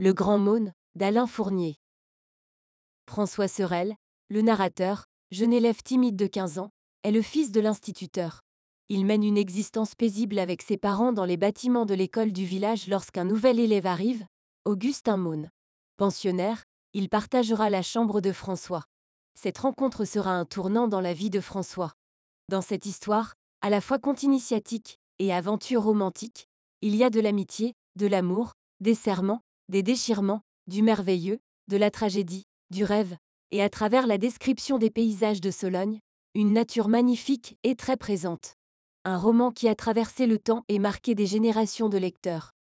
Le Grand Maune, d'Alain Fournier. François Sorel, le narrateur, jeune élève timide de 15 ans, est le fils de l'instituteur. Il mène une existence paisible avec ses parents dans les bâtiments de l'école du village lorsqu'un nouvel élève arrive, Augustin Maune. Pensionnaire, il partagera la chambre de François. Cette rencontre sera un tournant dans la vie de François. Dans cette histoire, à la fois conte initiatique et aventure romantique, il y a de l'amitié, de l'amour, des serments, des déchirements, du merveilleux, de la tragédie, du rêve, et à travers la description des paysages de Sologne, une nature magnifique et très présente. Un roman qui a traversé le temps et marqué des générations de lecteurs.